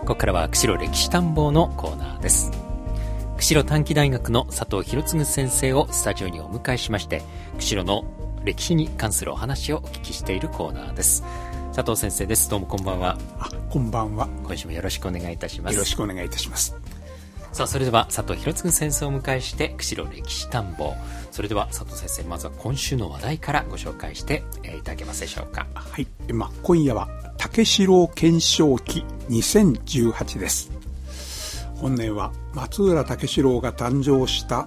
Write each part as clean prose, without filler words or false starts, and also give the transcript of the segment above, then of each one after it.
ここからは釧路歴史探訪のコーナーです。釧路短期大学の佐藤博次先生をスタジオにお迎えしまして、釧路の歴史に関するお話をお聞きしているコーナーです。佐藤先生です。どうもこんばんは。 こんばんは。 今週もよろしくお願いいたします。 よろしくお願いいたします。 さあ、それでは佐藤博次先生をお迎えして釧路歴史探訪。それでは佐藤先生、まずは今週の話題からご紹介していただけますでしょうか。 はい、今夜は武四郎顕彰記2018です。本年は松浦武四郎が誕生した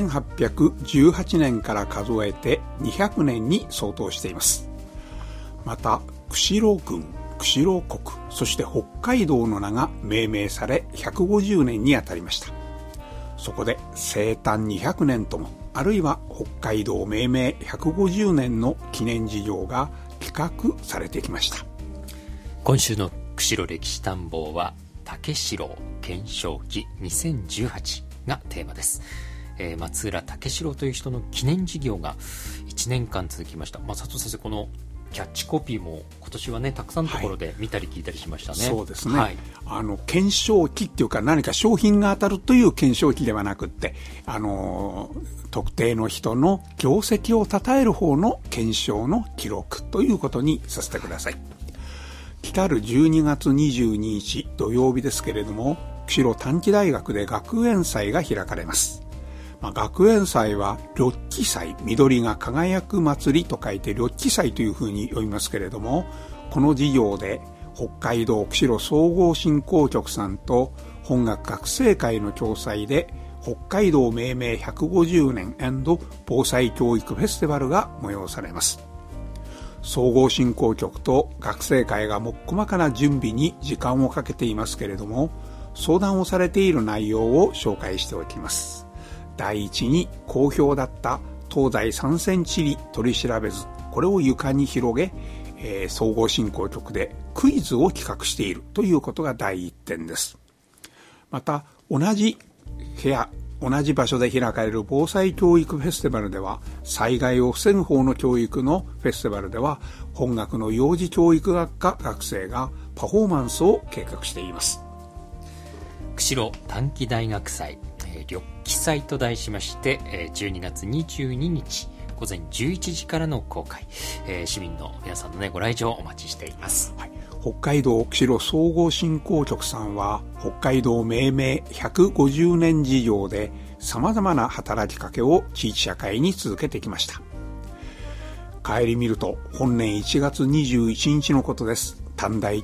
1818年から数えて200年に相当しています。また釧路郡、釧路国、そして北海道の名が命名され150年にあたりました。そこで生誕200年とも、あるいは北海道命名150年の記念事業が企画されてきました。 今週の釧路歴史探訪は武四郎顕彰記2018がテーマです。松浦武四郎という人の記念事業が1年間続きました。佐藤先生、このキャッチコピーも今年はね、たくさんのところで見たり聞いたりしましたね。 そうですね、 はい、 顕彰記っていうか、何か商品が当たるという顕彰記ではなくって、特定の人の業績を称える方の顕彰の記録ということにさせてください。来たる12月22日土曜日ですけれども、釧路短期大学で学園祭が開かれます。学園祭は緑記祭、緑が輝く祭りと書いて緑記祭というふうに読みますけれども、この事業で北海道釧路総合振興局さんと本学学生会の共催で北海道命名150年&防災教育フェスティバルが催されます。総合振興局と学生会が細かな準備に時間をかけていますけれども、相談をされている内容を紹介しておきます。第一に、好評だった東西3センチ里取り調べ図、これを床に広げ、総合振興局でクイズを企画しているということが第一点です。また、同じ部屋、同じ場所で開かれる防災教育フェスティバルでは、災害を防ぐ方の教育のフェスティバルでは、本学の幼児教育学科学生がパフォーマンスを計画しています。 釧路短期大学祭、緑記祭と題しまして、12月22日午前11時からの公開、市民の皆さんの、ご来場お待ちしています。 はい、北海道釧路総合振興局さんは北海道命名150年事業で様々な働きかけを地域社会に続けてきました。帰り見ると本年1月21日のことです。短大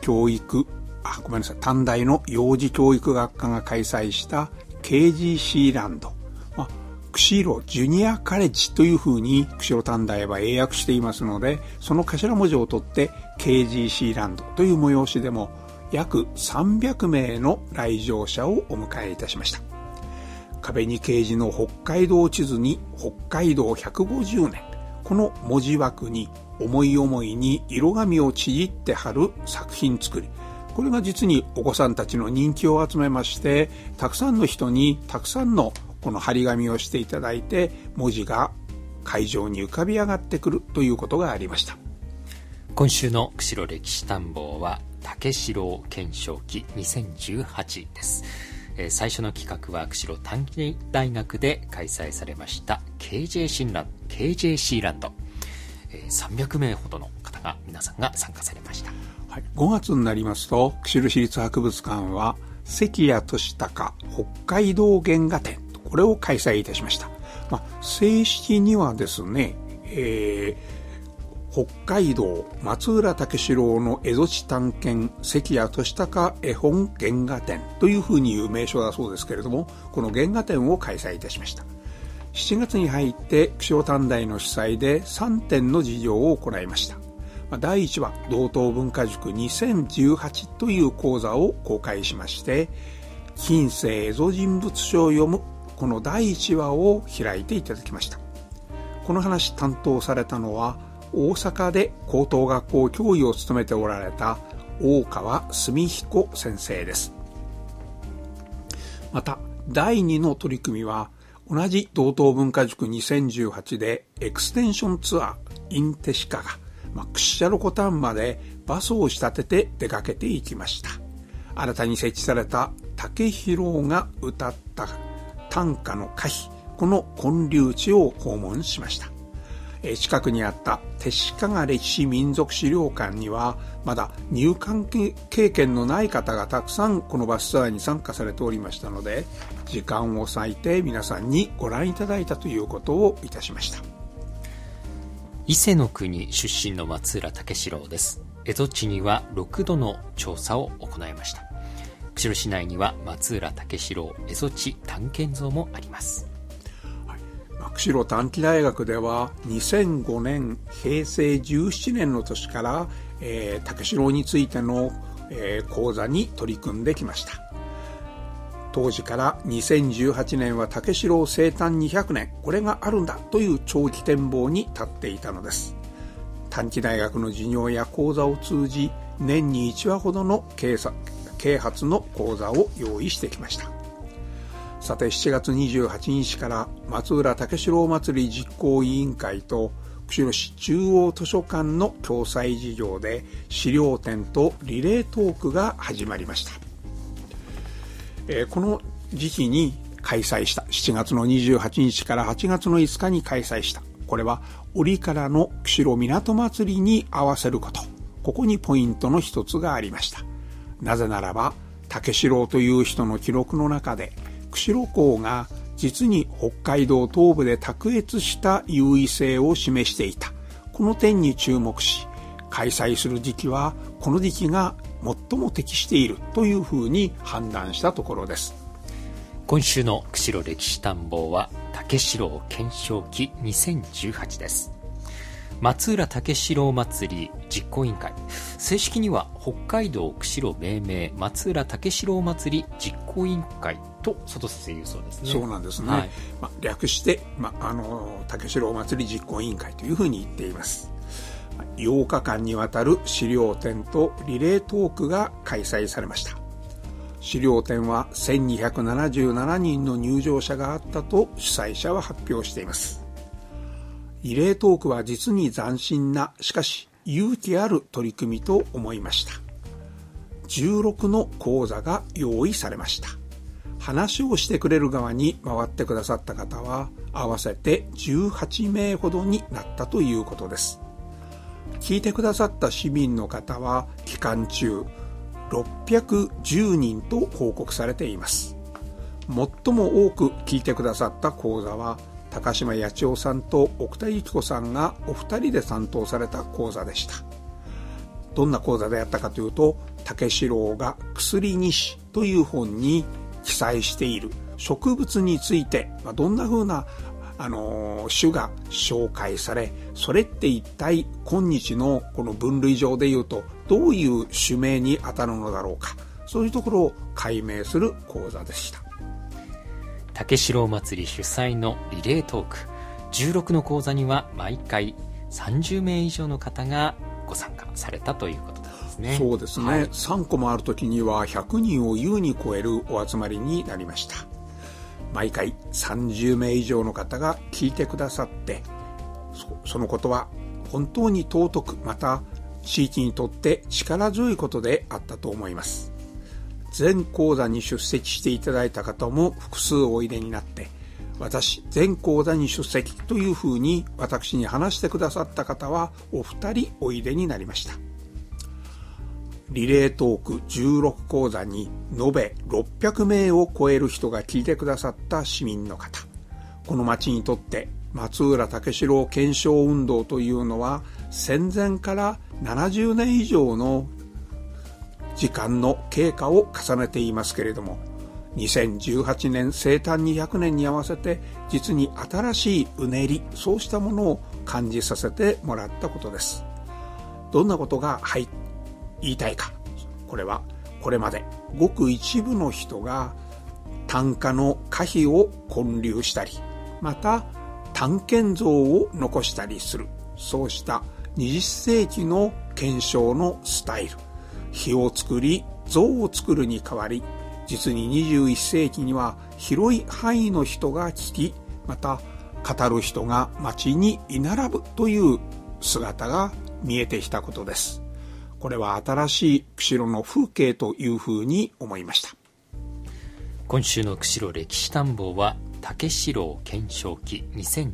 の幼児教育学科が開催した KGC ランド、釧路ジュニアカレッジというふうに釧路短大は英訳していますので、その頭文字を取って KGC ランドという催しでも約300名の来場者をお迎えいたしました。壁に掲示の北海道地図に北海道150年、この文字枠に思い思いに色紙をちぎって貼る作品作り、これが実にお子さんたちの人気を集めまして、たくさんの人にたくさんのこの張り紙をしていただいて、文字が会場に浮かび上がってくるということがありました。 今週の釧路歴史探訪は武四郎顕彰記2018です。最初の企画は釧路短期大学で開催されました KJC ランド、300名ほどの方が皆さんが参加されました。 はい、5月になりますと釧路市立博物館は関谷俊孝北海道原画展、これを開催いたしました。正式にはですね、北海道松浦武四郎の蝦夷地探検関谷俊孝絵本原画展というふうにいう名称だそうですけれども、この原画展を開催いたしました。7月に入って釧路短大の主催で3点の授業を行いました。第1話道東文化塾2018という講座を公開しまして、近世蝦夷人物書を読むこの第1話を開いていただきました。この話担当されたのは大阪で高等学校教諭を務めておられた大川澄彦先生です。また第2の取り組みは同じ道東文化塾2018でエクステンションツアー in 手鹿が、屈斜路湖畔までバスを仕立てて出かけていきました。 新たに設置された武四が歌った短歌の歌碑、この建立地を訪問しました。近くにあった手鹿歴史民族資料館にはまだ入館経験のない方がたくさんこのバスツアーに参加されておりましたので、時間を割いて皆さんにご覧いただいたということをいたしました。 伊勢の国出身の松浦武四郎です。蝦夷地には6度の調査を行いました。釧路市内には松浦武四郎蝦夷地探検像もあります。 釧路短期大学では2005年平成17年の年から武四郎についての講座に取り組んできました。当時から2018年は武四郎生誕200年、これがあるんだという長期展望に立っていたのです。短期大学の授業や講座を通じ、年に1話ほどの啓発の講座を用意してきました。さて、7月28日から松浦武四郎祭り実行委員会と釧路市中央図書館の共催事業で資料展とリレートークが始まりました。この時期に開催した7月の28日から8月の5日に開催した、これは折からの釧路港祭りに合わせること、ここにポイントの一つがありました。なぜならば武四郎という人の記録の中で釧路港が実に北海道東部で卓越した優位性を示していた、この点に注目し、開催する時期はこの時期が最も適しているというふうに判断したところです。 今週の釧路歴史探訪は武四郎顕彰期2018です。松浦武四郎祭り実行委員会、正式には北海道釧路命名松浦武四郎祭り実行委員会と外瀬で言うそうですね。 そうなんですね、略して、武四郎祭り実行委員会というふうに言っています。8日間にわたる資料展とリレートークが開催されました。資料展は1277人の入場者があったと主催者は発表しています。リレートークは実に斬新な、しかし勇気ある取り組みと思いました。16の講座が用意されました。話をしてくれる側に回ってくださった方は合わせて18名ほどになったということです。聞いてくださった市民の方は期間中610人と報告されています。最も多く聞いてくださった講座は高島八千代さんと奥田由紀子さんがお二人で担当された講座でした。どんな講座であったかというと、武四郎が薬西という本に記載している植物について、どんな風な種が紹介され、それって一体今日のこの分類上でいうとどういう種名に当たるのだろうか、そういうところを解明する講座でした。 武四郎祭り主催のリレートーク、16の講座には毎回30名以上の方がご参加されたということなんですね。 そうですね、3個もある時には100人を優に超えるお集まりになりました。毎回30名以上の方が聞いてくださって、そのことは本当に尊く、また地域にとって力強いことであったと思います。全講座に出席していただいた方も複数おいでになって、私全講座に出席というふうに私に話してくださった方はお二人おいでになりました。リレートーク16講座に延べ600名を超える人が聞いてくださった市民の方、この町にとって松浦武四郎顕彰運動というのは戦前から70年以上の時間の経過を重ねていますけれども、2018年生誕200年に合わせて実に新しいうねり、そうしたものを感じさせてもらったことです。どんなことが言いたいか、これはこれまでごく一部の人が短歌の歌碑を建立したり、また短剣像を残したりする、そうした20世紀の検証のスタイル、碑を作り像を作るに代わり、実に21世紀には広い範囲の人が聞き、また語る人が町に居並ぶという姿が見えてきたことです。 これは新しい釧路の風景というふうに思いました。 今週の釧路歴史探訪は竹四郎顕彰記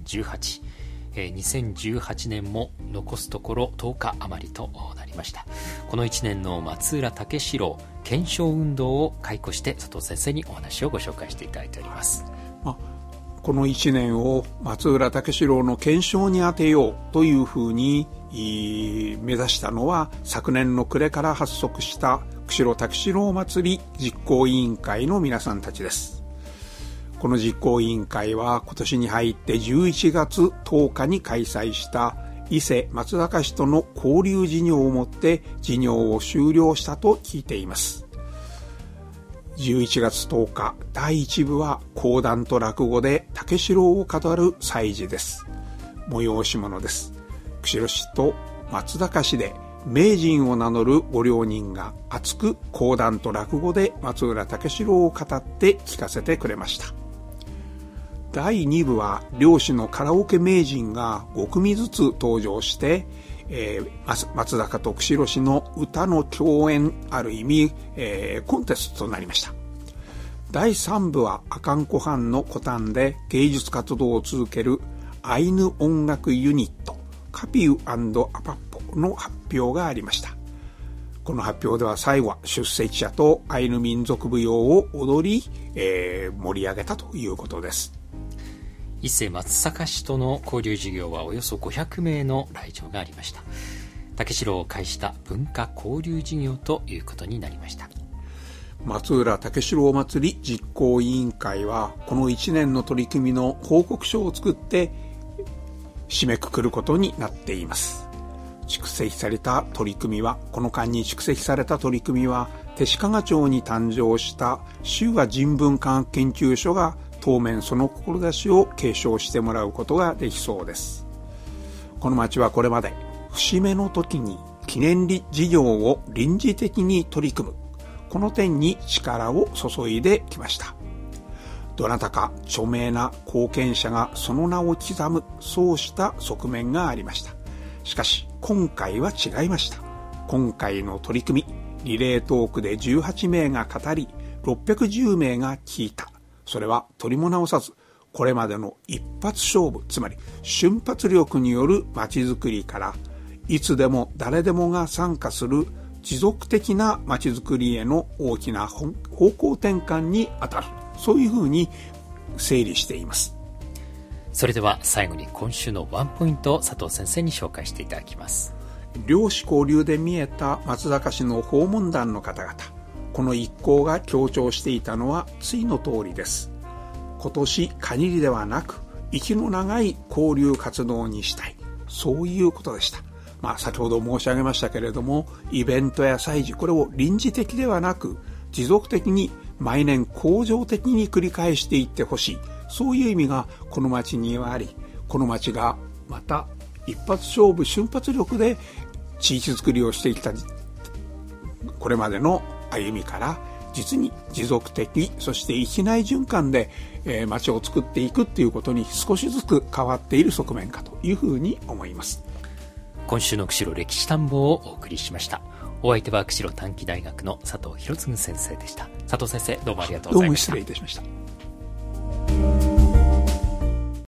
2018、2018年も残すところ10日余りとなりました。この1年の松浦竹四郎顕彰運動を回顧して佐藤先生にお話をご紹介していただいております。 この1年を松浦竹四郎の顕彰に当てようというふうに目指したのは、昨年の暮れから発足した釧路竹四郎祭り実行委員会の皆さんたちです。この実行委員会は今年に入って11月10日に開催した伊勢松坂市との交流事業をもって事業を終了したと聞いています。11月10日、第1部は講談と落語で竹四郎を語る祭事です。催し物です。釧路市と松坂市で名人を名乗るご両人が熱く講談と落語で松浦竹四郎を語って聞かせてくれました。第2部は漁師のカラオケ名人が5組ずつ登場して、松坂と釧路市の歌の共演、ある意味、コンテストとなりました。第3部は阿寒湖畔の湖畔で芸術活動を続けるアイヌ音楽ユニットカピウ&アパッポの発表がありました。この発表では最後は出席者とアイヌ民族舞踊を踊り、盛り上げたということです。 伊勢松阪市との交流事業はおよそ500名の来場がありました。竹四郎を介した文化交流事業ということになりました。 松浦竹四郎祭り実行委員会はこの1年の取り組みの報告書を作って締めくくることになっています。この間に蓄積された取り組みは弟子屈町に誕生した修和人文科学研究所が当面その志を継承してもらうことができそうです。この町はこれまで節目の時に記念事業を臨時的に取り組む、この点に力を注いできました。どなたか著名な貢献者がその名を刻む、そうした側面がありました。しかし今回は違いました。今回の取り組み、リレートークで18名が語り610名が聞いた。それは取りも直さず、これまでの一発勝負、つまり瞬発力による街づくりから、いつでも誰でもが参加する持続的な街づくりへの大きな方向転換に当たる。そういうふうに整理しています。 それでは最後に今週のワンポイントを佐藤先生に紹介していただきます。 漁師交流で見えた松坂市の訪問団の方々、この一行が強調していたのは次の通りです。今年限りではなく息の長い交流活動にしたい、そういうことでした。先ほど申し上げましたけれども、イベントや祭事、これを臨時的ではなく持続的に毎年恒常的に繰り返していってほしい、そういう意味がこの町にはあり、この町がまた一発勝負瞬発力で地域づくりをしてきたこれまでの歩みから実に持続的、そして域内循環で、町を作っていくっていうことに少しずつ変わっている側面かというふうに思います。 今週の釧路歴史探訪をお送りしました。お相手は釧路短期大学の佐藤博次先生でした。佐藤先生、どうもありがとうございました。 どうも失礼いたしました。